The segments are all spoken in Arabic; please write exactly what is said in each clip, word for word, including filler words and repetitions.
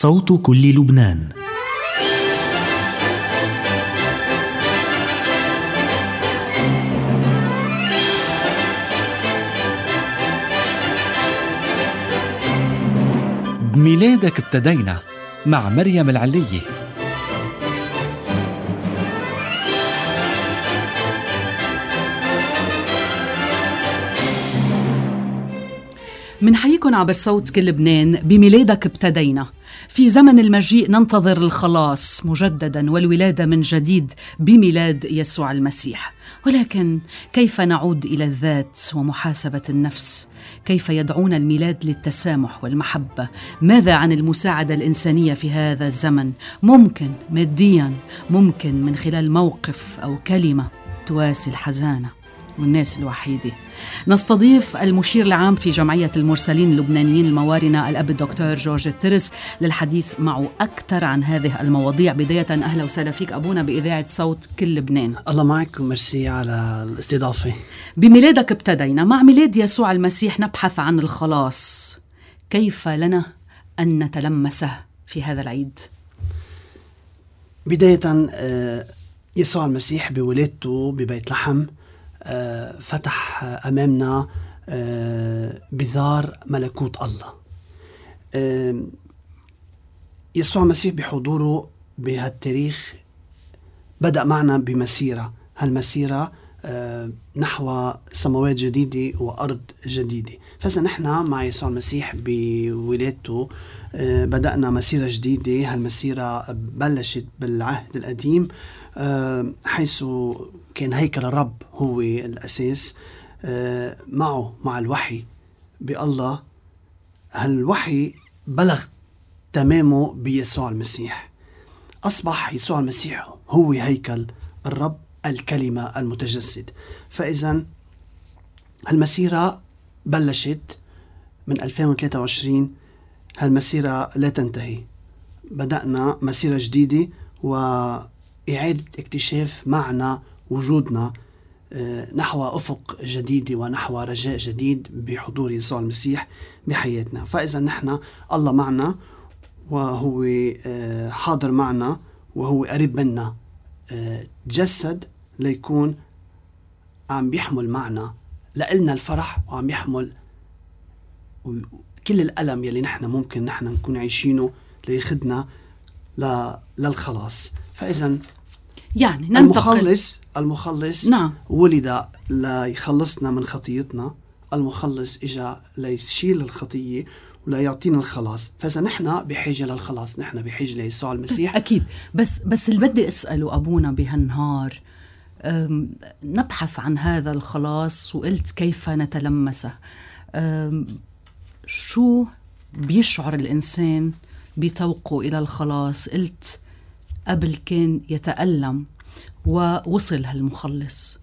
صوت كل لبنان. بميلادك ابتدينا مع مريم العلية. منحييكم عبر صوت كل لبنان. بميلادك ابتدينا. في زمن المجيء ننتظر الخلاص مجددا والولادة من جديد بميلاد يسوع المسيح. ولكن كيف نعود إلى الذات ومحاسبة النفس؟ كيف يدعونا الميلاد للتسامح والمحبة؟ ماذا عن المساعدة الإنسانية في هذا الزمن؟ ممكن ماديا، ممكن من خلال موقف أو كلمة تواسي الحزانة والناس الوحيدة. نستضيف المشير العام في جمعية المرسلين اللبنانيين الموارنة الأب الدكتور جورج الترس للحديث معه أكثر عن هذه المواضيع. بداية أهلا وسهلا فيك أبونا بإذاعة صوت كل لبنان. الله معك ومرسي على الاستضافة. بميلادك ابتدينا. مع ميلاد يسوع المسيح نبحث عن الخلاص. كيف لنا أن نتلمسه في هذا العيد؟ بداية يسوع المسيح بولادته ببيت لحم فتح أمامنا بذار ملكوت الله. يسوع المسيح بحضوره بهالتاريخ بدأ معنا بمسيرة، هالمسيرة نحو سماوات جديدة وأرض جديدة. فإذا نحن مع يسوع المسيح بولادته بدأنا مسيرة جديدة. هالمسيرة بلشت بالعهد القديم حيث كان هيكل الرب هو الأساس، معه مع الوحي بالله. هالوحي بلغ تمامه بيسوع المسيح. أصبح يسوع المسيح هو هيكل الرب، الكلمة المتجسد. فإذا هالمسيرة بلشت من ألفين وثلاثة وعشرين. هالمسيرة لا تنتهي. بدأنا مسيرة جديدة وإعادة اكتشاف معنى وجودنا نحو أفق جديد ونحو رجاء جديد بحضور يسوع المسيح بحياتنا. فإذا نحن الله معنا وهو حاضر معنا وهو قريب منا، تجسد ليكون عم بيحمل معنا لإلنا الفرح، وعم يحمل كل الألم يلي نحن ممكن نحن نكون عايشينه ليخدنا للخلاص. فإذا يعني المخلص المخلص نعم. ولد ليخلصنا من خطيتنا. المخلص إجا ليشيل الخطية ولا يعطينا الخلاص. فإذا نحن بحاجة للخلاص، نحن بحاجة ليسوع المسيح. أكيد. بس بس اللي بدي أسأله أبونا بهالنهار، نبحث عن هذا الخلاص وقلت كيف نتلمسه. شو بيشعر الإنسان بتوقه إلى الخلاص؟ قلت قبل كان يتألم ووصل هالمخلص.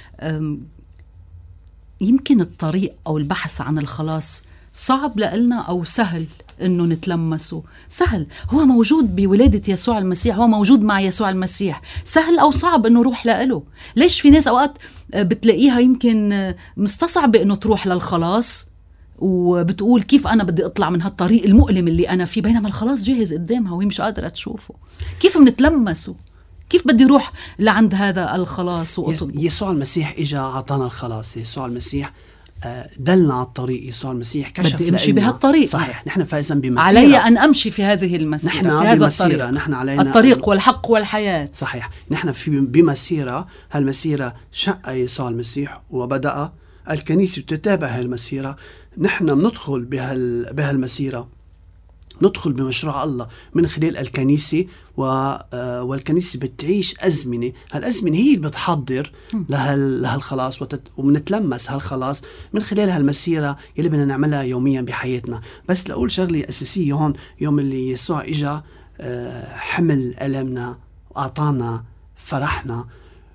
يمكن الطريق أو البحث عن الخلاص صعب لنا أو سهل إنه نتلمسه؟ سهل، هو موجود بولادة يسوع المسيح، هو موجود مع يسوع المسيح. سهل أو صعب إنه روح لإله؟ ليش في ناس أوقات بتلاقيها يمكن مستصعبة إنه تروح للخلاص وبتقول كيف أنا بدي أطلع من هالطريق المؤلم اللي أنا فيه، بينما الخلاص جاهز قدامها وهي مش قادرة تشوفه. كيف منتلمسه؟ كيف بدي روح لعند هذا الخلاص وأطلبه؟ يسوع المسيح إجا عطانا الخلاص. يسوع المسيح دلنا على الطريق. يسوع المسيح كشف بدي أمشي بهالطريق. صحيح. نحن فإذا بمسيرة، علي أن أمشي في هذه المسيرة، نحن في هذا الطريق. نحن علينا الطريق والحق والحياة. صحيح. نحن في بمسيرة. هالمسيرة شق يسوع المسيح وبدأ الكنيسة تتابع هالمسيرة. نحن بندخل بهال بهالمسيرة، ندخل بمشروع الله من خلال الكنيسة، والكنيسة بتعيش أزمنة. هالأزمنة هي اللي بتحضر لهال لهالخلاص، ومنتلمس هالخلاص من خلال هالمسيرة اللي بدنا نعملها يوميا بحياتنا. بس لأقول شغلة أساسية هون، يوم اللي يسوع إجا حمل ألمنا وأعطانا فرحنا.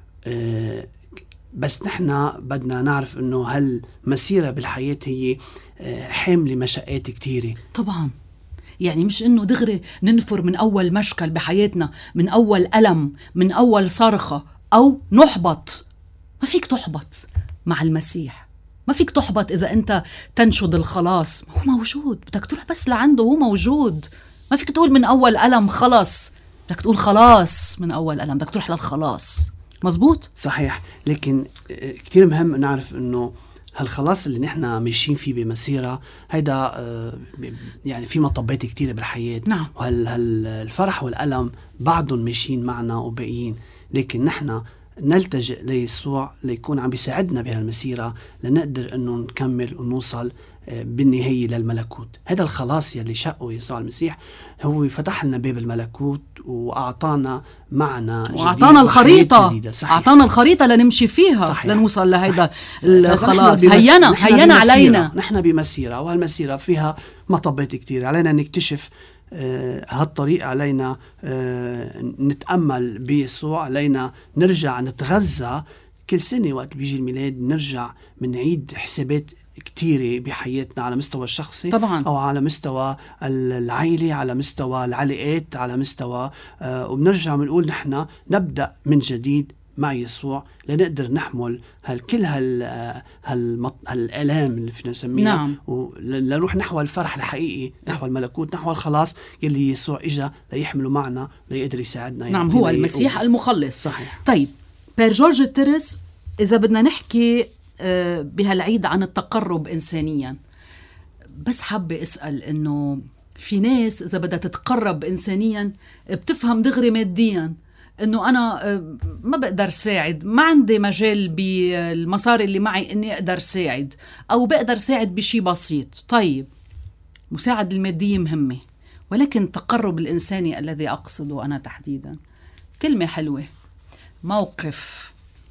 بس نحن بدنا نعرف إنه هالمسيرة بالحياة هي حاملة مشاقات كتيرة. طبعا. يعني مش إنه دغري ننفر من أول مشكل بحياتنا، من أول ألم، من أول صرخة، أو نحبط. ما فيك تحبط مع المسيح. ما فيك تحبط إذا أنت تنشد الخلاص. هو موجود، بدك تروح بس لعنده، هو موجود. ما فيك تقول من أول ألم خلاص، بدك تقول خلاص من أول ألم، بدك تروح للخلاص. مزبوط؟ صحيح. لكن كتير مهم نعرف أنه هالخلاص اللي نحن ماشيين فيه بمسيرة هيدا يعني في مطبات كتيرة بالحياة. نعم. وهالفرح والألم بعضهم ماشيين معنا وباقيين، لكن نحن نلتجئ ليسوع ليكون عم بيساعدنا بهالمسيرة لنقدر أنه نكمل ونوصل بالنهاية للملكوت. هذا الخلاص يلي شقه يسوع المسيح هو فتح لنا باب الملكوت وأعطانا معنى وأعطانا الخريطة، أعطانا الخريطة لنمشي فيها. صحيح. لنوصل لهذا الخلاص. هينا هينا علينا. نحن بمسيرة، وهالمسيرة فيها مطبات كتير، علينا نكتشف آه هالطريق، علينا آه نتأمل بيسوع، علينا نرجع نتغذى كل سنة وقت بيجي الميلاد، نرجع منعيد حسابات كتيرة بحياتنا على مستوى الشخصي طبعاً. أو على مستوى العائلة، على مستوى العلاقات، على مستوى آه وبنرجع بنقول نحن نبدأ من جديد مع يسوع لنقدر نحمل هال كل هال هال هالآلام اللي فينا نسميها. نعم. ولنروح نحو الفرح الحقيقي، نحو الملكوت، نحو الخلاص يلي يسوع إجا ليحمله معنا ليقدر يساعدنا. نعم، هو المسيح المخلص. صحيح. طيب بير جورج الترس، إذا بدنا نحكي بهالعيد عن التقرب إنسانيا، بس حابة أسأل إنه في ناس إذا بدها تتقرب إنسانيا بتفهم دغري ماديا، إنه أنا ما بقدر ساعد، ما عندي مجال بالمصاري اللي معي إني أقدر ساعد، أو بقدر ساعد بشي بسيط. طيب مساعدة المادية مهمة، ولكن التقرب الإنساني الذي أقصده أنا تحديدا كلمة حلوة، موقف،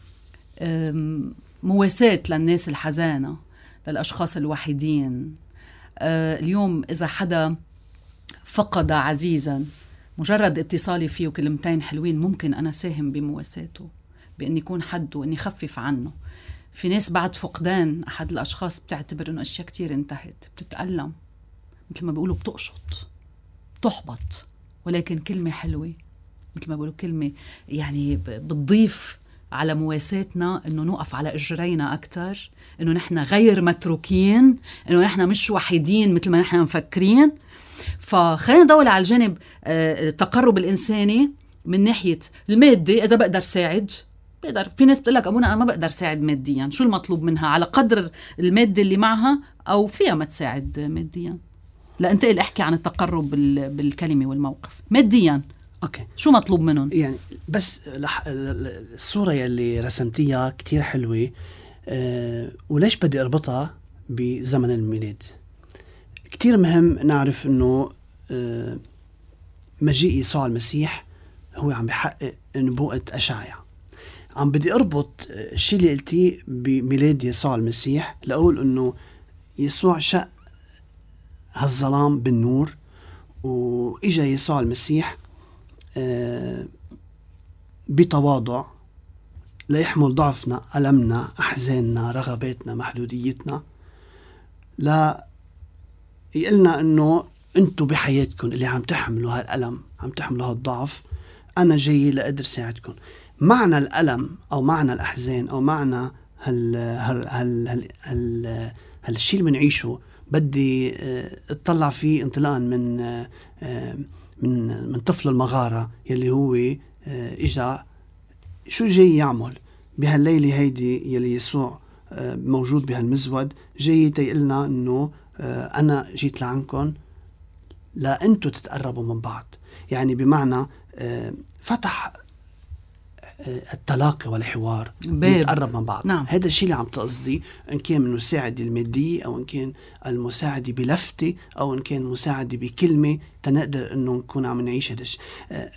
مواساة للناس الحزانة، للأشخاص الوحيدين. اليوم إذا حدا فقد عزيزا، مجرد اتصالي فيه وكلمتين حلوين ممكن أنا ساهم بمواساته، بأني يكون حد وأني خفف عنه. في ناس بعد فقدان أحد الأشخاص بتعتبر أنه أشياء كتير انتهت، بتتألم، مثل ما بيقولوا بتقشط، بتحبط، ولكن كلمة حلوة مثل ما بيقولوا كلمة يعني بتضيف على مواساتنا، أنه نوقف على إجرينا أكتر، أنه نحن غير متروكين، أنه نحن مش وحيدين مثل ما نحن مفكرين. فخلينا ندور على الجانب التقرب الإنساني من ناحية المادي. إذا بقدر ساعد بقدر. في ناس بتقول لك أبونا أنا ما بقدر ساعد ماديا، شو المطلوب منها؟ على قدر المادة اللي معها، أو فيها ما تساعد ماديا. لا انتقل احكي عن التقرب بالكلمة والموقف ماديا. أوكي. شو مطلوب منهم؟ يعني بس الصورة يلي رسمتيها كتير حلوة. أه وليش بدي أربطها بزمن الميلاد؟ كتير مهم نعرف أنه أه مجيء يسوع المسيح هو عم بيحقق نبوءة أشعيا. عم بدي أربط الشيء اللي قلتيه بميلاد يسوع المسيح لأقول أنه يسوع شق هالظلام بالنور، وإجا يسوع المسيح أه بتواضع ليحمل ضعفنا، ألمنا، أحزاننا، رغباتنا، محدوديتنا، لا يقلنا أنه أنتوا بحياتكم اللي عم تحملوا هالألم، عم تحملوا هالضعف، أنا جاي لأقدر ساعدكم. معنى الألم أو معنى الأحزان أو معنى هال هال هال هال هال هالشيء اللي بنعيشه بدي اطلع فيه انطلاقا من من من طفل المغارة يلي هو إجا شو جاي يعمل بهالليلة هيدي يلي يسوع موجود بهالمزود، جاي تيقلنا إنه أنا جيت لعنكم لا أنتوا تتقربوا من بعض. يعني بمعنى فتح التلاقي والحوار، نتقرب من بعض. نعم. هذا الشيء اللي عم تقصدي، إن كان من المساعدة المادية أو إن كان المساعدة بلفتة أو إن كان مساعدة بكلمة، تنقدر إنه نكون عم نعيش هذا الشيء.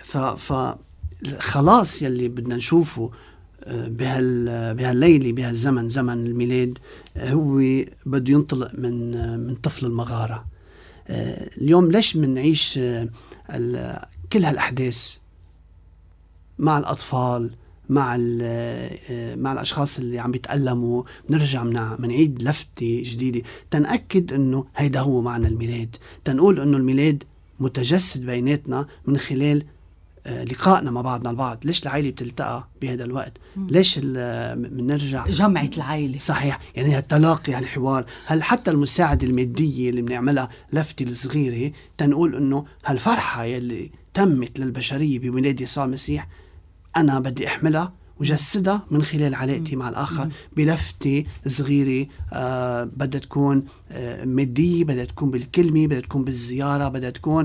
فخلاص يلي بدنا نشوفه بهال بهالليلة بهالزمن زمن الميلاد هو بده ينطلق من من طفل المغارة. اليوم ليش منعيش كل هالأحداث مع الأطفال، مع مع الأشخاص اللي عم بيتألموا؟ نرجع منعيد لفتة جديدة تنأكد إنه هيدا هو معنى الميلاد، تنقول إنه الميلاد متجسد بيناتنا من خلال لقائنا مع بعضنا البعض. ليش العائلة بتلتقى بهذا الوقت؟ ليش بنرجع جمعة العائلة؟ صحيح، يعني التلاقي، يعني الحوار. هل حتى المساعدة المادية اللي بنعملها لفتة الصغيرة تنقول إنه هالفرحة يلي تمت للبشرية بميلاد يسوع المسيح أنا بدي أحملها وجسدها من خلال علاقتي مع الآخر بلفتة صغيرة. آه بدها تكون آه مادية، بدها تكون بالكلمة، بدها تكون بالزيارة، بدها تكون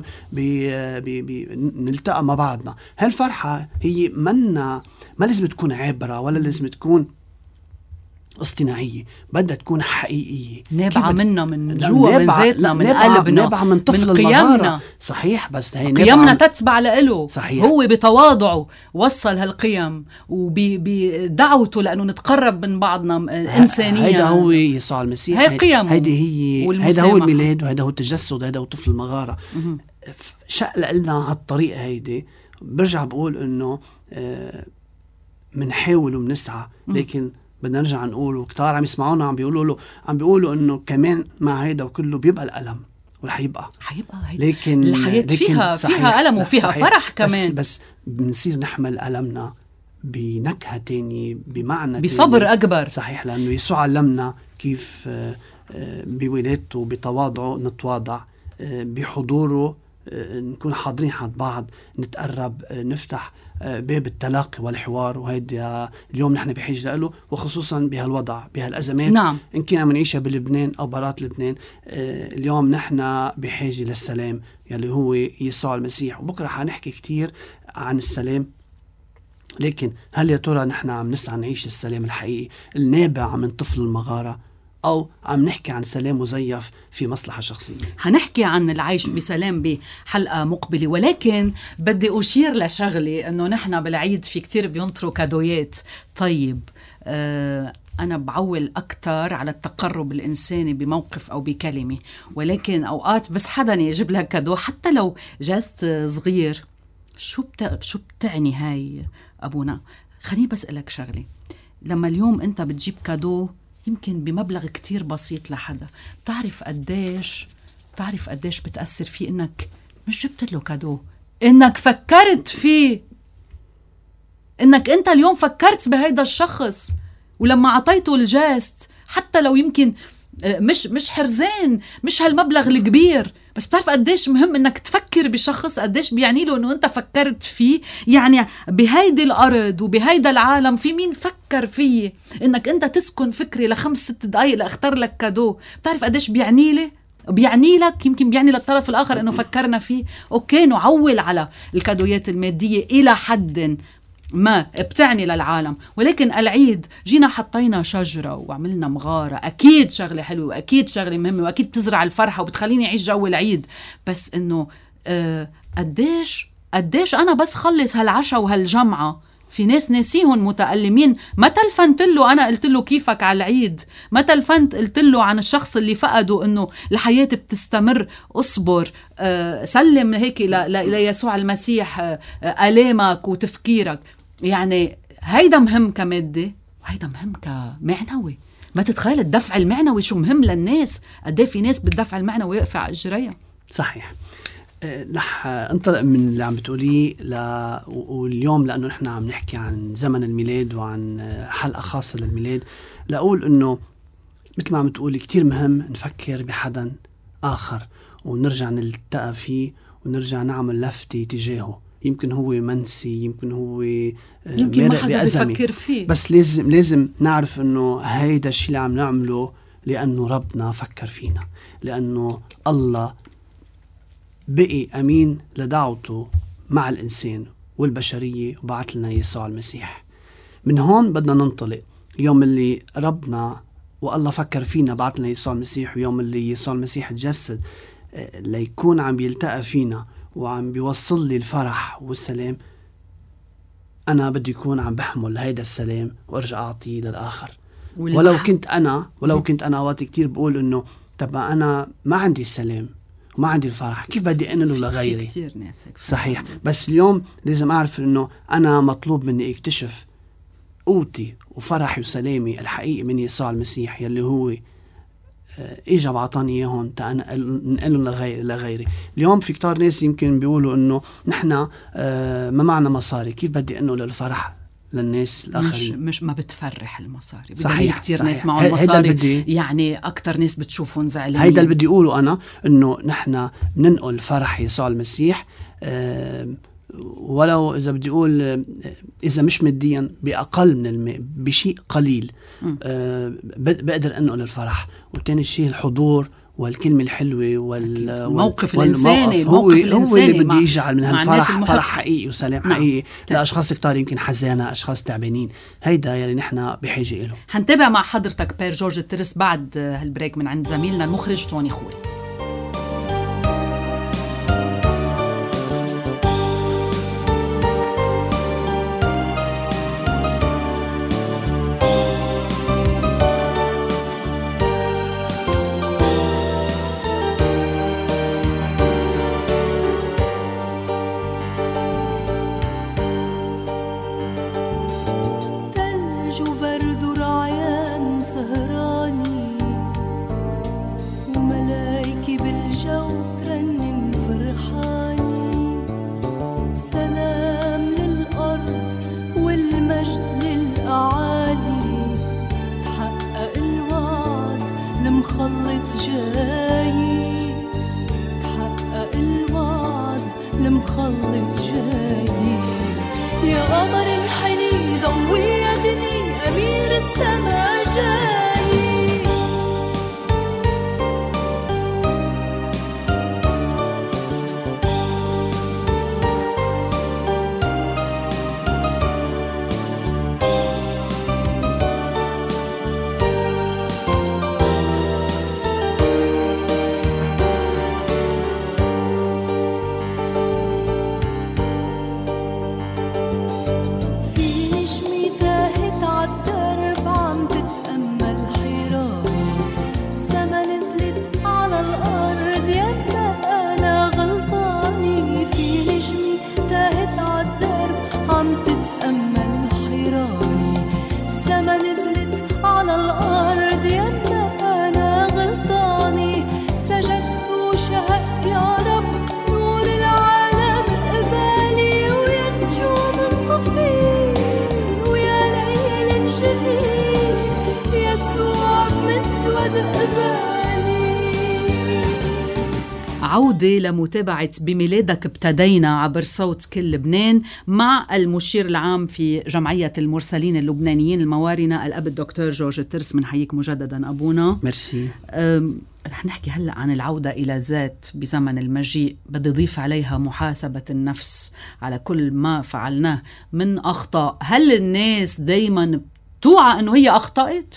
نلتقى مع بعضنا. هالفرحة هي منا ما لازم تكون عبرة ولا لازم تكون اصطناعية، بدها تكون حقيقية، نابعة منا من جوا، من ذاتنا، من قلبنا، نابعة من طفل المغارة. صحيح، بس هي قيمنا تتبع له. صحيح. هو بتواضعه وصل هالقيم وبدعوته لأنه نتقرب من بعضنا إنسانيا. هيدا هو يسوع المسيح، هي قيم، هيدا هي هيدا هو الميلاد، وهيدا هو التجسد، هيدا هو طفل المغارة. شق لنا هالطريقة هيدي. برجع بقول إنه آه منحاول ومنسعى، لكن بدنا نرجع نقول، وكتار عم يسمعونا عم بيقولوا له عم بيقولوا انه كمان مع هيدا وكله بيبقى الألم، ورح يبقى حيبقى لكن الحياة لكن فيها صحيح فيها ألم وفيها صحيح فرح كمان. بس, بس بنصير نحمل ألمنا بنكهة تانية، بمعنى بصبر تاني. أكبر. صحيح، لأنه يسوع علمنا كيف بولادته بتواضعه نتواضع، بحضوره نكون حاضرين حد بعض، نتقرب، نفتح باب التلاقي والحوار. وهيدا اليوم نحن بحاجة له، وخصوصا بهالوضع، بهالأزمات. نعم. إن كنا منعيشها بلبنان أو برات لبنان، اليوم نحن بحاجة للسلام يلي هو يسوع المسيح. وبكرة حنحكي كتير عن السلام، لكن هل يا ترى نحن عم نسعى نعيش السلام الحقيقي النابع من طفل المغارة، أو عم نحكي عن سلام مزيف في مصلحة شخصية؟ هنحكي عن العيش بسلام بحلقة مقبلة، ولكن بدي أشير لشغلي أنه نحن بالعيد في كتير بينطروا كادويات. طيب آه أنا بعول أكتر على التقرب الإنساني بموقف أو بكلمة، ولكن أوقات بس حدا يجيب لك كادو حتى لو جاست صغير. شو بت... شو بتعني هاي أبونا؟ خليني بسألك شغلي. لما اليوم أنت بتجيب كادو يمكن بمبلغ كتير بسيط لحدا، بتعرف قديش بتعرف قديش بتأثر فيه إنك مش جبت له كادو، إنك فكرت فيه، إنك أنت اليوم فكرت بهيدا الشخص، ولما عطيته الجاست حتى لو يمكن مش مش حرزان، مش هالمبلغ الكبير، بس بتعرف قديش مهم إنك تفكر بشخص، قديش بيعني له إنه أنت فكرت فيه. يعني بهيدي الأرض وبهيدا العالم في مين فكر فيه إنك أنت تسكن فكري لخمس ست دقايق لأختار لك كادو؟ بتعرف قديش بيعني لي بيعني لك، يمكن بيعني للطرف الآخر إنه فكرنا فيه. أوكي، نعول على الكادويات المادية إلى حد ما بتعني للعالم، ولكن العيد جينا حطينا شجرة وعملنا مغارة، أكيد شغلة حلوة وأكيد شغلة مهمة وأكيد بتزرع الفرحة وبتخليني أعيش جو العيد. بس إنه آه قديش قديش أنا بس خلص هالعشاء وهالجمعة في ناس ناسيهم متألمين. ما تلفنت له أنا قلت له كيفك على العيد، ما تلفنت قلت له عن الشخص اللي فقده إنه الحياة بتستمر، أصبر، آه سلم هيك ليسوع المسيح آه آلامك وتفكيرك. يعني هيدا مهم كمادة وهيدا مهم كمعنوي. ما تتخيل الدفع المعنوي شو مهم للناس، قديه في ناس بالدفع المعنوي يقف على اجريها. صحيح. رح انطلق من اللي عم بتقوليه ل... واليوم لأنه نحن عم نحكي عن زمن الميلاد وعن حلقة خاصة للميلاد، لأقول إنه مثل ما عم تقولي كتير مهم نفكر بحدا آخر ونرجع نلتقى فيه ونرجع نعمل لفتة تجاهه. يمكن هو منسي، يمكن هو يمكن ما حدا بيفكر فيه، بس لازم لازم نعرف إنه هيدا الشيء اللي عم نعمله لأنه ربنا فكر فينا، لأنه الله بقي أمين لدعوته مع الإنسان والبشرية وبعث لنا يسوع المسيح. من هون بدنا ننطلق. يوم اللي ربنا والله فكر فينا بعث لنا يسوع المسيح، ويوم اللي يسوع المسيح تجسد ليكون عم بيلتقى فينا وعم بيوصل لي الفرح والسلام، أنا بدي يكون عم بحمل هيدا السلام وأرجع أعطيه للآخر. ولو كنت أنا ولو كنت أنا وقت كتير بقول إنه طب أنا ما عندي السلام وما عندي الفرح، كيف بدي أنقله لغيري؟ كتير ناس هيك. صحيح. بس اليوم لازم أعرف إنه أنا مطلوب مني اكتشف قوتي وفرحي وسلامي الحقيقي من يسوع المسيح، يلي هو إجا بعطاني إياهم نقلهم لغير لغيري. اليوم في كتار ناس يمكن بيقولوا إنه نحن ما معنا مصاري، كيف بدي أنقل الفرح للناس الآخرين؟ مش, مش ما بتفرح المصاري. صحيح كتير صحيح. ناس معهم مصاري، يعني أكتر ناس بتشوفهم زعلانين. هيدا اللي بدي أقوله أنا، إنه نحن ننقل فرح يسوع المسيح، أه ولو إذا بدي أقول إذا مش ماديا بأقل من الماء، بشيء قليل أه بقدر أنقل الفرح. والتاني شيء الحضور والكلمة الحلوة والموقف الإنساني. هو, الإنساني هو اللي بدي يجعل من هالفرح فرح حقيقي وسلام نعم. حقيقي لأشخاص كتار يمكن حزانة، أشخاص تعبانين. هيدا يلي نحن بحاجة إله. هنتابع مع حضرتك بير جورج الترس بعد هالبريك من عند زميلنا المخرج توني خوري. المخلص جاي، تحقق الوعد، المخلص جاي. يا قمر انحني ضوي يا دنيا، أمير السما جاي. عودة لمتابعة بميلادك ابتدينا عبر صوت كل لبنان مع المشير العام في جمعية المرسلين اللبنانيين الموارنة الأب الدكتور جورج الترس. من حييك مجددا أبونا. ميرسي. رح نحكي هلأ عن العودة إلى ذات بزمن المجيء. بدي أضيف عليها محاسبة النفس على كل ما فعلناه من أخطاء. هل الناس دايما توعى أنه هي أخطأت؟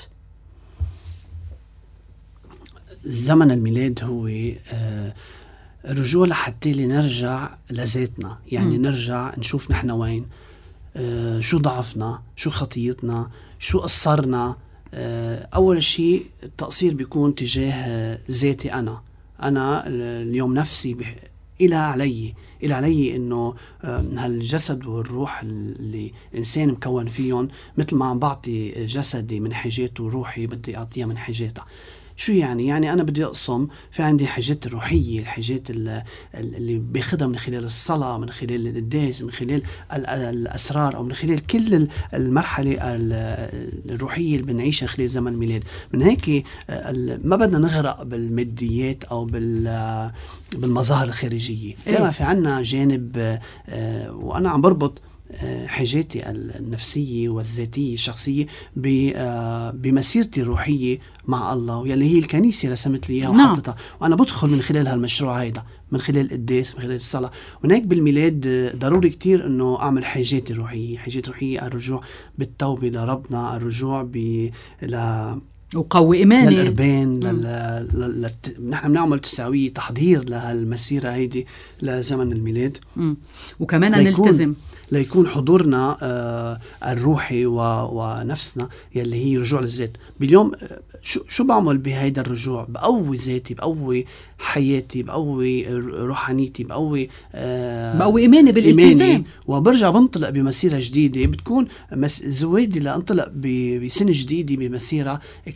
زمن الميلاد هو آه الرجوع لحتى لنرجع لذاتنا، يعني م. نرجع نشوف نحن وين، آه شو ضعفنا، شو خطيتنا، شو قصرنا. آه أول شيء التقصير بيكون تجاه ذاتي أنا أنا اليوم نفسي بح... إلى علي إلى علي إنه آه هالجسد والروح اللي الإنسان مكون فيهم، مثل ما عم بعطي جسدي من حاجاته وروحي بدي أعطيها من حاجاتها. شو يعني؟ يعني أنا بدي أقسم في عندي حاجات الروحية، الحاجات اللي بياخدها من خلال الصلاة، من خلال القداس، من خلال الأسرار، أو من خلال كل المرحلة الروحية اللي بنعيشها خلال زمن الميلاد. من هيك ما بدنا نغرق بالماديات أو بالمظاهر الخارجية. لما في عنا جانب، وأنا عم بربط حاجاتي النفسية والذاتية الشخصية بمسيرتي الروحية مع الله، واللي هي الكنيسة رسمت لي اياها وحطتها، وانا بدخل من خلال هالمشروع هيدا، من خلال القداس، من خلال الصلاة. وهيك بالميلاد ضروري كتير انه اعمل حاجاتي الروحية. حاجات روحية، الرجوع بالتوبة لربنا، الرجوع ب ل وقوي إيماني للقربان، لل... لل... لل... نحن بنعمل تساوية تحضير لهالمسيرة هيدي لزمن الميلاد. مم. وكمان نلتزم ليكون حضورنا آه الروحي و... ونفسنا يلي هي رجوع للذات. باليوم شو شو بعمل بهيدا الرجوع؟ بقوي ذاتي، بقوي حياتي، بقوي روحانيتي، بقوي آه بقوي إيماني بالالتزام، وبرجع بنطلق بمسيرة جديدة. بتكون مس... زوادي لأنطلق ب... بسنة جديدة بمسيرة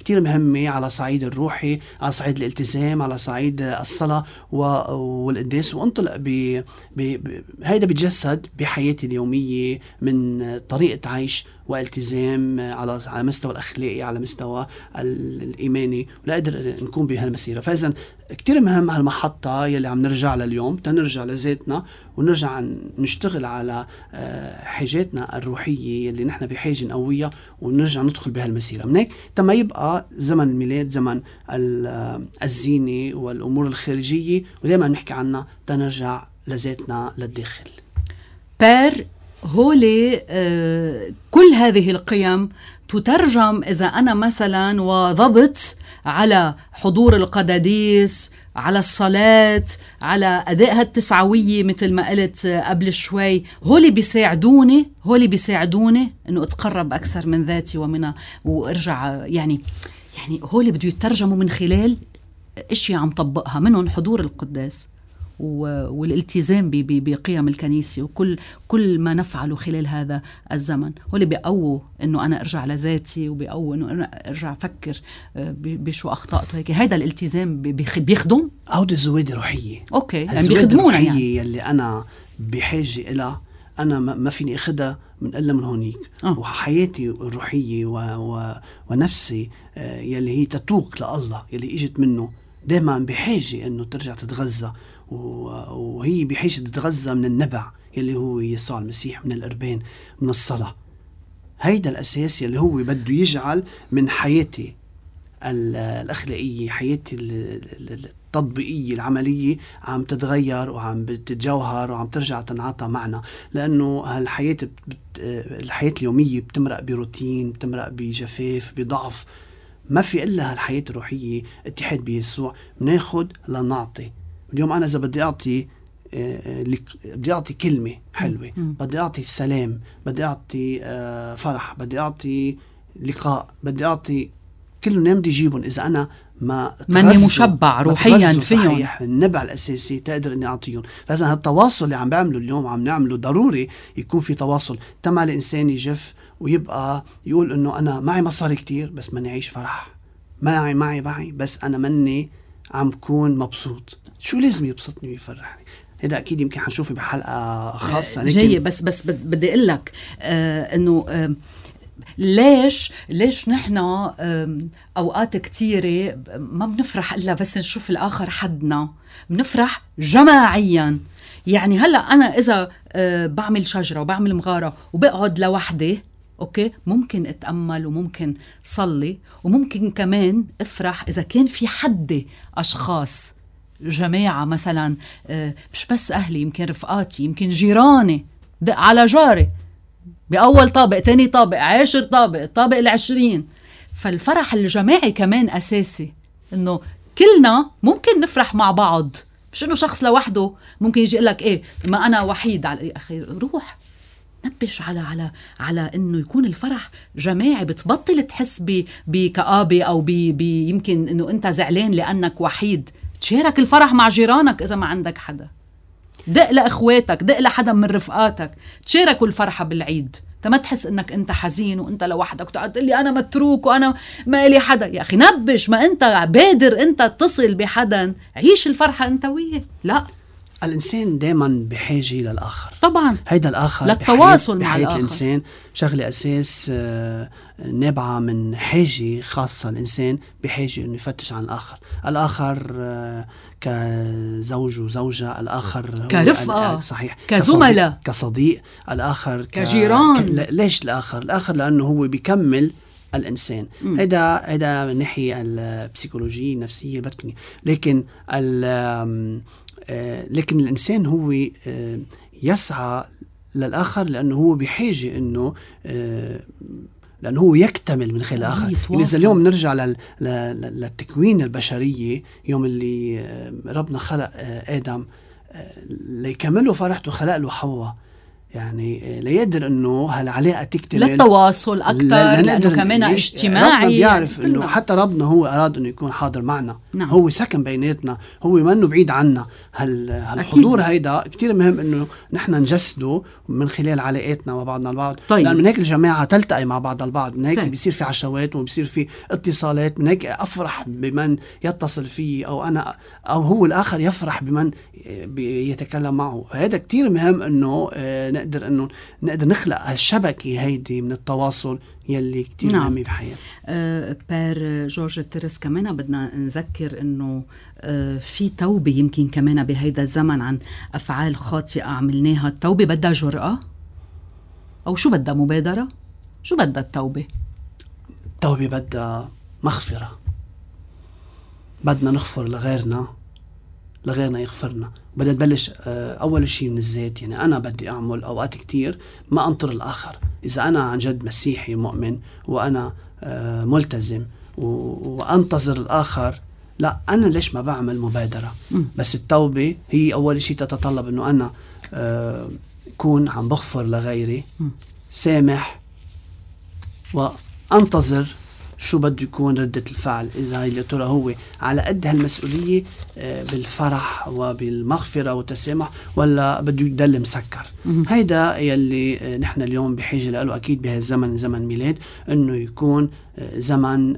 كتير مهمة على صعيد الروحي، على صعيد الالتزام، على صعيد الصلاة والقداس، وانطلق ب هيدا بيتجسد بحياتي اليومية من طريقة عيش والتزام على على مستوى الأخلاقي، على مستوى الإيماني، ولا قدر نكون بهالمسيرة. فإذا كتير مهم هالمحطة يلي عم نرجع لليوم، تنرجع لذاتنا ونرجع نشتغل على حاجاتنا الروحية اللي نحن بحاجة نقويها، ونرجع ندخل بهالمسيرة. من هيك تما يبقى زمن الميلاد زمن الزينة والأمور الخارجية، ودائما نحكي عنها تنرجع لذاتنا للداخل. بير هولي آه كل هذه القيم تترجم إذا أنا مثلا وضبط على حضور القداديس، على الصلاة، على أدائها التسعوية مثل ما قلت قبل شوي. هولي بيساعدوني هولي بيساعدوني إنه أتقرب أكثر من ذاتي ومنها وأرجع. يعني يعني هولي بده يترجموا من خلال إشياء عم طبقها، منهم حضور القداس والالتزام بقيم الكنيسة وكل كل ما نفعله خلال هذا الزمن. هو اللي بيقووا إنه أنا أرجع لذاتي، وبيقووا إنه أنا أرجع أفكر بشو أخطأت وهيك. هذا الالتزام بيخدم عودة الزوادة روحية. أوكي، يعني بيخدمونا يعني يلي أنا بحاجة إلى أنا ما فيني أخدها من إلا من هونيك. أوه. وحياتي الروحية و... و... ونفسي يلي هي تتوق لله يلي إجت منه دائما بحاجة إنه ترجع تتغذى، وهي بحاجة تتغذى من النبع يلي هو يسوع المسيح، من القربان، من الصلاة. هيدا الأساس يلي هو بده يجعل من حياتي الأخلاقية، حياتي التطبيقية العملية عم تتغير وعم بتتجوهر وعم ترجع تنعطى معنا. لأنه هالحياة بت... الحياة اليومية بتمرق بروتين، بتمرق بجفاف، بضعف. ما في إلا هالحياة الروحية اتحاد بيسوع، بناخد لنعطي. اليوم أنا إذا بدي أعطي بدي أعطي كلمة حلوة، بدي أعطي سلام، بدي أعطي فرح، بدي أعطي لقاء، بدي أعطي كل نام بدي أجيبهم. إذا أنا ما ماني مشبع روحيا فيهم النبع الأساسي تقدر إني أعطيهم. لازم هالتواصل اللي عم بعمله اليوم عم نعمله ضروري يكون في تواصل. تما الإنسان يجف ويبقى يقول إنه أنا معي مصاري كتير بس ماني عيش فرح، معي معي معي بس أنا ماني عم كون مبسوط. شو لازم يبسطني ويفرحني؟ هذا أكيد يمكن حنشوفه بحلقة خاصة. جاية بس بس بدي أقول لك آه إنه آه ليش ليش نحن آه أوقات كتيرة ما بنفرح إلا بس نشوف الآخر حدنا، بنفرح جماعيا. يعني هلأ أنا إذا آه بعمل شجرة وبعمل مغارة وبقعد لوحدي، أوكي، ممكن أتأمل وممكن صلي وممكن كمان أفرح إذا كان في حد أشخاص جماعة مثلا، مش بس أهلي، يمكن رفقاتي، يمكن جيراني، دق على جاري بأول طابق، تاني طابق، عاشر طابق، طابق العشرين. فالفرح الجماعي كمان أساسي، إنه كلنا ممكن نفرح مع بعض، مش إنه شخص لوحده ممكن يجي لك إيه ما أنا وحيد. على أخي روح نبش على على على إنه يكون الفرح جماعي، بتبطل تحس بكآبة أو بي يمكن إنه أنت زعلان لأنك وحيد. تشارك الفرح مع جيرانك إذا ما عندك حدا، دق لأخواتك، دق لحدا من رفقاتك، تشاركوا الفرحة بالعيد. ما تحس إنك أنت حزين وأنت لوحدك وتقعد تقول لي أنا متروك وأنا ما إلي حدا. يا أخي نبش، ما أنت بادر أنت اتصل بحدا، عيش الفرحة أنت ويه. لا، الإنسان دائما بحاجة للآخر طبعا، هيدا الآخر للتواصل بحياة, مع بحياة الآخر. الإنسان شغلة أساس نابعة من حاجة خاصة. الإنسان بحاجة إنه يفتش عن الآخر، الآخر كزوج وزوجة، الآخر كرفقة، صحيح، كزملاء، كصديق، الآخر كجيران. ك... ليش الآخر؟ الآخر لأنه هو بيكمل الإنسان. هذا هذا من ناحية البسيكولوجية النفسية بدكني. لكن ال لكن الإنسان هو يسعى للآخر لأنه هو بحاجة إنه لأنه هو يكتمل من خلال الآخر. يعني إذا اليوم نرجع لل... للتكوين البشرية، يوم اللي ربنا خلق آدم ليكمله فرحته خلق له حواء. يعني ليقدر انه هالعلاقه تكتمل للتواصل اكثر، لانه كمان اجتماعي. ربنا بيعرف يعني انه حتى ربنا هو اراد انه يكون حاضر معنا. نعم. هو سكن بيناتنا، هو منه بعيد عنا. هال هالحضور أكيد. هيدا كتير مهم انه نحن نجسده من خلال علاقاتنا مع بعضنا البعض. طيب. لان من هيك الجماعه تلتقي مع بعض البعض، من هيك طيب. بيصير في عشوات وبيصير في اتصالات، من هيك افرح بمن يتصل فيه او انا او هو الاخر يفرح بمن يتكلم معه. هذا كتير مهم انه نقدر انه نقدر نخلق هالشبكه هيدي من التواصل يلي كتير نعم. مهمه بحياتنا. أه بير جورج تيرس، كمان بدنا نذكر انه أه في توبه يمكن كمان بهيدا الزمن عن افعال خاطئه عملناها. التوبه بدها جرأة او شو بدها؟ مبادره؟ شو بدها التوبه؟ التوبه بدها مغفره، بدنا نغفر لغيرنا لغيرنا يغفرنا. بدنا نبلش أول شيء من الذات. يعني أنا بدي أعمل أوقات كتير ما أنطر الآخر. إذا أنا عن جد مسيحي مؤمن وأنا ملتزم وأنتظر الآخر، لا، أنا ليش ما بعمل مبادرة؟ م. بس التوبة هي أول شيء تتطلب أنه أنا أكون عم بغفر لغيري، م. سامح، وأنتظر شو بده يكون ردة الفعل. إذا اللي ترى هو على قد هالمسؤولية بالفرح وبالمغفرة والتسامح، ولا بده يدل مسكر. هيدا يلي نحن اليوم بحاجة له أكيد بهالزمن، زمن ميلاد، إنه يكون زمن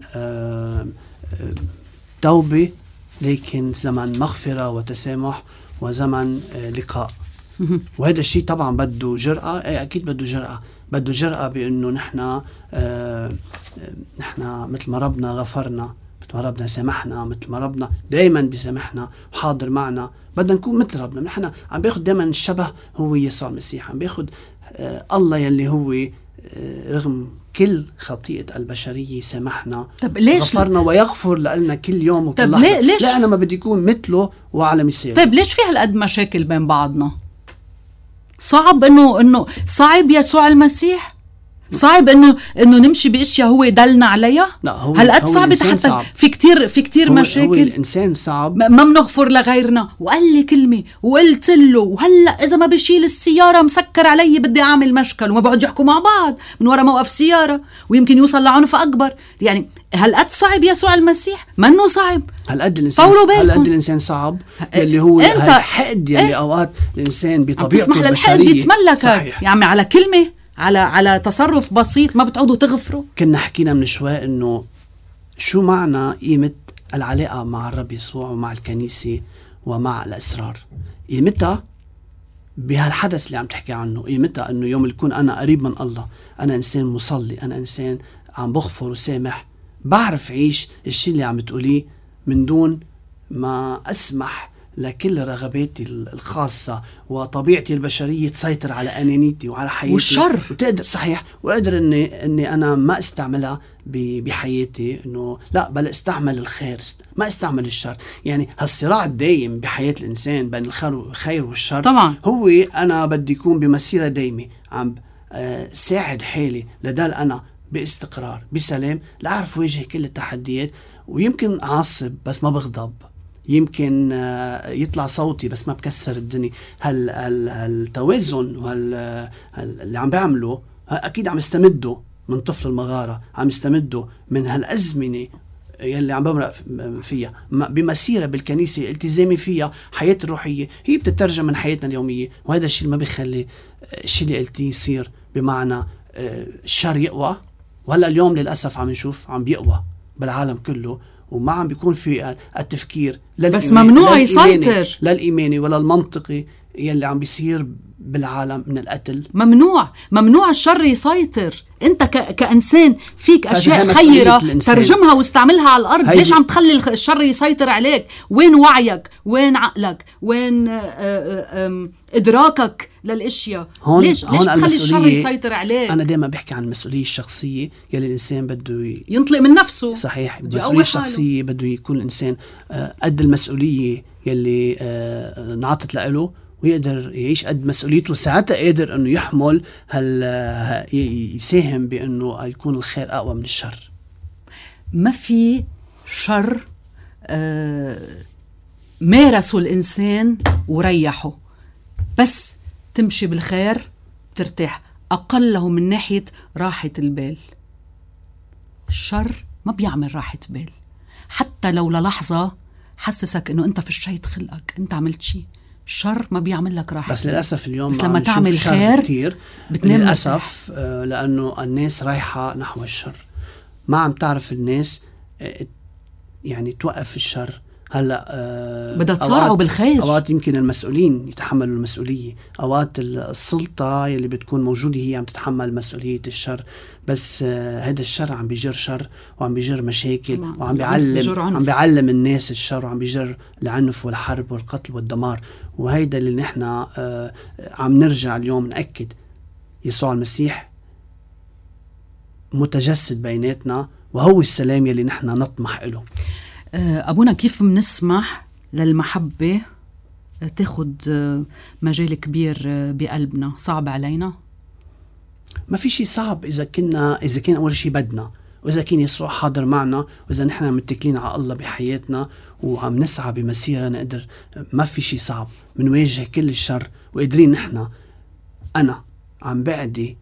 توبة، لكن زمن مغفرة وتسامح وزمن لقاء. وهذا الشيء طبعا بده جرأة. أي أكيد بده جرأة. بده جرأة بأنه نحن آه نحن مثل ما ربنا غفرنا، مثل ما ربنا سامحنا، مثل ما ربنا دايما بيسامحنا وحاضر معنا، بدنا نكون مثل ربنا. نحن عم بياخد دايما الشبه هو يسوع المسيح، عم بياخد آه الله يلي هو آه رغم كل خطيئة البشرية سامحنا، غفرنا ويغفر لنا كل يوم وكل لحظة. ليش؟ لا، أنا ما بدي يكون مثله وعلى مثاله. طيب ليش في هالقد مشاكل بين بعضنا؟ صعب انه انه صعب يسوع المسيح، صعب انه انه نمشي باشياء هو دلنا عليها. لا، هو هالقد صعب حتى صعب. في كتير في كتير هو مشاكل. هو الانسان صعب، ما بنغفر لغيرنا. وقال لي كلمه وقلت له، وهلا اذا ما بشيل السياره مسكر علي بدي اعمل مشكل، وما بقعد يحكوا مع بعض من وراء موقف سياره، ويمكن يوصل لعنف اكبر. يعني هالقد صعب يسوع المسيح؟ منه صعب. هالقد الانسان هالقد الانسان صعب، اللي هو الحقد يلي يعني اوقات الانسان بطبيعته البشريه الحقد يتملكك. يعني على كلمه، على على تصرف بسيط ما بتعودوا تغفروا. كنا حكينا من شوي انه شو معنى قيمه العلاقه مع الرب يسوع ومع الكنيسه ومع الاسرار. قيمتها بهالحدث اللي عم تحكي عنه. قيمتها انه يوم اللي يكون انا قريب من الله، انا انسان مصلي، انا انسان عم بغفر وسامح، بعرف عيش الشيء اللي عم تقوليه من دون ما اسمح لكل رغباتي الخاصة وطبيعتي البشرية تسيطر على أنانيتي وعلى حياتي والشر. وتقدر صحيح، وقدر أني, أني أنا ما استعملها بحياتي، أنه لا، بل استعمل الخير، ما استعمل الشر. يعني هالصراع الدايم بحياة الإنسان بين الخير والشر طبعا. هو أنا بدي يكون بمسيرة دايمة عم ساعد حالي لدال أنا باستقرار بسلام، لأعرف واجه كل التحديات. ويمكن أعصب بس ما بغضب، يمكن يطلع صوتي بس ما بكسر الدنيا. هال التوازن وهال اللي عم بعمله أكيد عم استمده من طفل المغارة، عم استمده من هالأزمنة يلي عم بمرق فيها بمسيرة بالكنيسة، التزامي فيها، حياتي الروحية هي بتترجم من حياتنا اليومية. وهذا الشيء ما بيخلي الشيء اللي قلتيه يصير، بمعنى الشر يقوى. وهلا اليوم للأسف عم نشوف عم بيقوى بالعالم كله، وما عم بيكون في التفكير بس ممنوع يسيطر لا الإيماني ولا المنطقي يلي عم بيصير بالعالم من القتل. ممنوع ممنوع الشر يسيطر. انت ك... كإنسان فيك أشياء خيرة ترجمها واستعملها على الأرض. ليش عم تخلي الشر يسيطر عليك؟ وين وعيك؟ وين عقلك؟ وين إدراكك للأشياء؟ هون ليش, هون ليش تخلي الشر يسيطر عليك؟ أنا دايما بحكي عن المسؤولية الشخصية يلي الإنسان بده ي... ينطلق من نفسه. صحيح، المسؤولية الشخصية بده يكون الإنسان قد المسؤولية يلي نعطت له، ويقدر يعيش قد مسؤوليته. ساعتها قادر انه يحمل هال يساهم بانه يكون الخير اقوى من الشر. ما في شر آه مارسه الانسان وريحه، بس تمشي بالخير بترتاح، أقله من ناحية راحة البال. الشر ما بيعمل راحة بال، حتى لو للحظة حسسك إنه أنت فشيت خلقك، أنت عملت شيء. الشر ما بيعمل لك راحة بس بال. للأسف اليوم بس لما تعمل شر خير كتير بتنام للأسف، آه لأنه الناس رايحة نحو الشر، ما عم تعرف الناس آه يعني توقف الشر. هلا آه بدها تصارعوا بالخير. أوقات يمكن المسؤولين يتحملوا المسؤولية، أوقات السلطة اللي بتكون موجودة هي عم تتحمل مسؤولية الشر، بس آه هذا الشر عم بيجر شر وعم بيجر مشاكل طبعاً. وعم بيعلم عنف. عم بيعلم الناس الشر وعم بيجر العنف والحرب والقتل والدمار. وهيدا اللي نحن آه عم نرجع اليوم نأكد يسوع المسيح متجسد بيناتنا، وهو السلام يلي نحن نطمح له. أبونا، كيف منسمح للمحبة تاخد مجال كبير بقلبنا؟ صعب علينا؟ ما في شيء صعب إذا كنا إذا كان أول شيء بدنا، وإذا كان يسوع حاضر معنا، وإذا نحن متكلين على الله بحياتنا وعم نسعى بمسيرة نقدر. ما في شيء صعب، منواجه كل الشر وقادرين نحن. أنا عم بعدي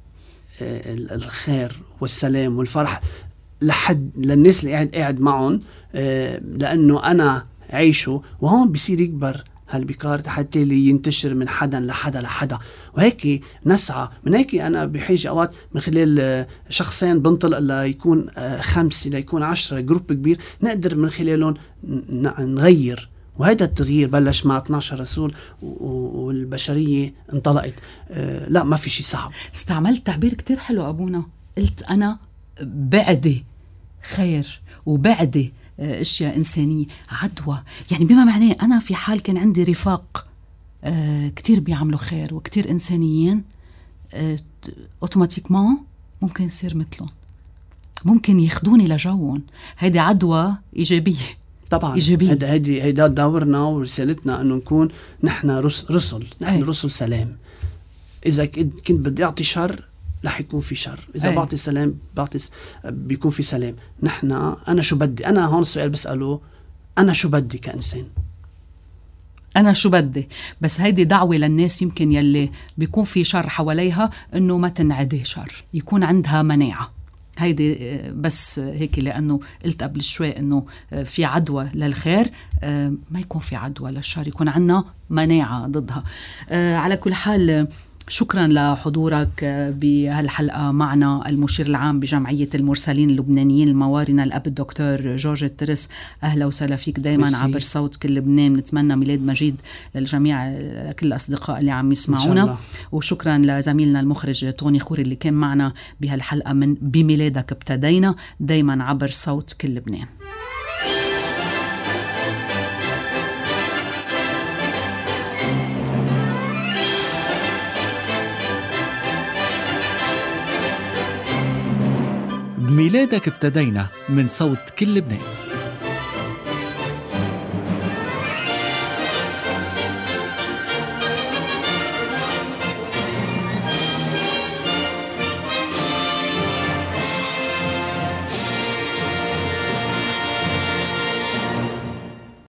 الخير والسلام والفرح لحد للناس اللي قاعد قاعد معهم، لأنه أنا عيشه، وهون بيصير يكبر هالبكار حتى اللي ينتشر من حدا لحدا لحدا. وهيك نسعى. من هيك أنا بحاجة أوقات من خلال شخصين بنطلق ليكون خمسة ليكون عشرة، جروب كبير نقدر من خلالهم نغير. وهذا التغيير بلش مع اثني عشر رسول والبشرية انطلقت. أه لا، ما في شيء صعب. استعملت تعبير كتير حلو أبونا، قلت أنا بعدي خير وبعدي اشياء انسانيه، عدوى. يعني بما معناه انا في حال كان عندي رفاق آه كتير بيعملوا خير وكتير انسانيين، آه اوتوماتيكمان ممكن يصير مثلهم، ممكن ياخدوني لجوهم. هيدي عدوى ايجابيه طبعا. هيدا هيدا هيدا دورنا ورسالتنا انه نكون نحن رسل، نحن أي. رسل سلام. اذا كنت بدي اعطي شر رح يكون في شر، إذا أي. بعطي سلام بعطي س... بيكون في سلام. نحن أنا شو بدي؟ أنا هون السؤال بسأله، أنا شو بدي كإنسان؟ أنا شو بدي؟ بس هيدي دعوة للناس يمكن يلي بيكون في شر حواليها إنه ما تنعدي شر، يكون عندها مناعة. هيدي بس هيك، لأنه قلت قبل شوي إنه في عدوى للخير، ما يكون في عدوى للشر، يكون عنا مناعة ضدها. على كل حال، شكرا لحضورك بهالحلقة معنا المشير العام بجمعية المرسلين اللبنانيين الموارنة الأب الدكتور جورج الترس. أهلا وسهلا فيك دايما ميسي. عبر صوت كل لبنان. نتمنى ميلاد مجيد للجميع، كل الأصدقاء اللي عم يسمعونا. وشكرا لزميلنا المخرج طوني خوري اللي كان معنا بهالحلقة من بميلادك ابتدينا، دايما عبر صوت كل لبنان. بميلادك ابتدينا من صوت كل لبنان.